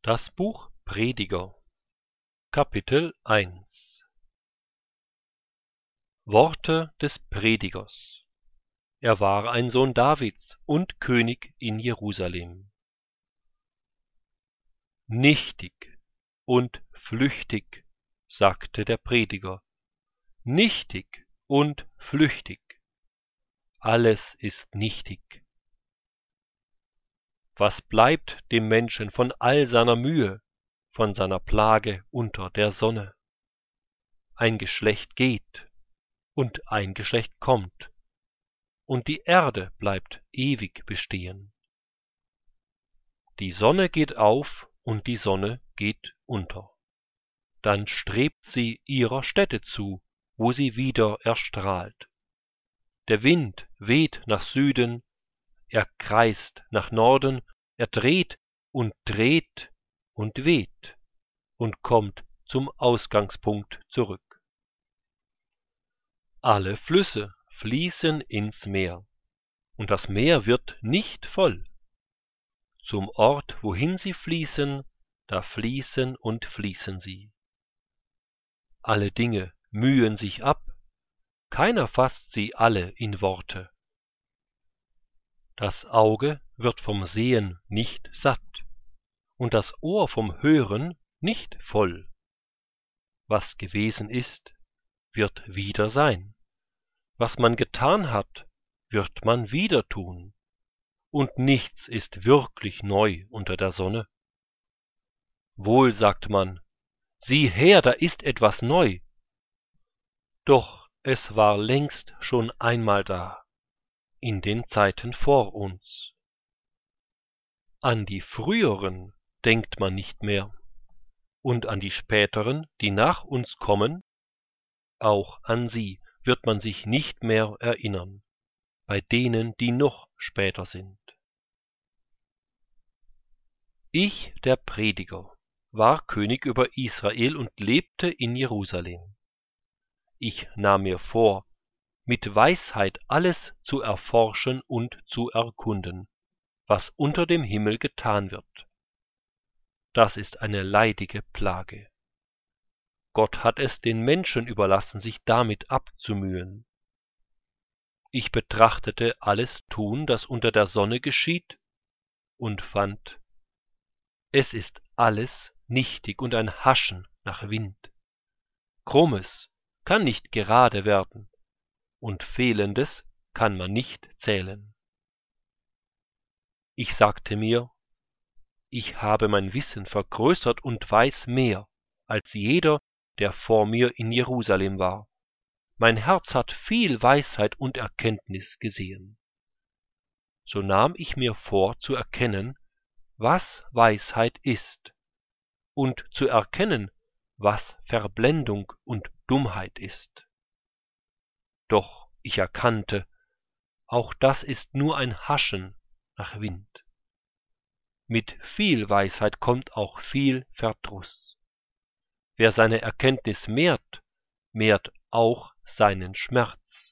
Das Buch Prediger, Kapitel 1. Worte des Predigers. Er war ein Sohn Davids und König in Jerusalem. Nichtig und flüchtig, sagte der Prediger, nichtig und flüchtig, alles ist nichtig. Was bleibt dem Menschen von all seiner Mühe, von seiner Plage unter der Sonne? Ein Geschlecht geht und ein Geschlecht kommt, und die Erde bleibt ewig bestehen. Die Sonne geht auf und die Sonne geht unter. Dann strebt sie ihrer Stätte zu, wo sie wieder erstrahlt. Der Wind weht nach Süden, er kreist nach Norden, er dreht und weht und kommt zum Ausgangspunkt zurück. Alle Flüsse fließen ins Meer, und das Meer wird nicht voll. Zum Ort, wohin sie fließen, da fließen und fließen sie. Alle Dinge mühen sich ab, keiner fasst sie alle in Worte. Das Auge wird vom Sehen nicht satt, und das Ohr vom Hören nicht voll. Was gewesen ist, wird wieder sein. Was man getan hat, wird man wieder tun. Und nichts ist wirklich neu unter der Sonne. Wohl sagt man, sieh her, da ist etwas neu. Doch es war längst schon einmal da, in den Zeiten vor uns. An die früheren denkt man nicht mehr, und an die späteren, die nach uns kommen, auch an sie wird man sich nicht mehr erinnern, bei denen, die noch später sind. Ich, der Prediger, war König über Israel und lebte in Jerusalem. Ich nahm mir vor, mit Weisheit alles zu erforschen und zu erkunden, was unter dem Himmel getan wird. Das ist eine leidige Plage. Gott hat es den Menschen überlassen, sich damit abzumühen. Ich betrachtete alles Tun, das unter der Sonne geschieht, und fand, es ist alles nichtig und ein Haschen nach Wind. Krummes kann nicht gerade werden, und Fehlendes kann man nicht zählen. Ich sagte mir, ich habe mein Wissen vergrößert und weiß mehr, als jeder, der vor mir in Jerusalem war. Mein Herz hat viel Weisheit und Erkenntnis gesehen. So nahm ich mir vor zu erkennen, was Weisheit ist, und zu erkennen, was Verblendung und Dummheit ist. Doch ich erkannte, auch das ist nur ein Haschen nach Wind. Mit viel Weisheit kommt auch viel Verdruss. Wer seine Erkenntnis mehrt, mehrt auch seinen Schmerz.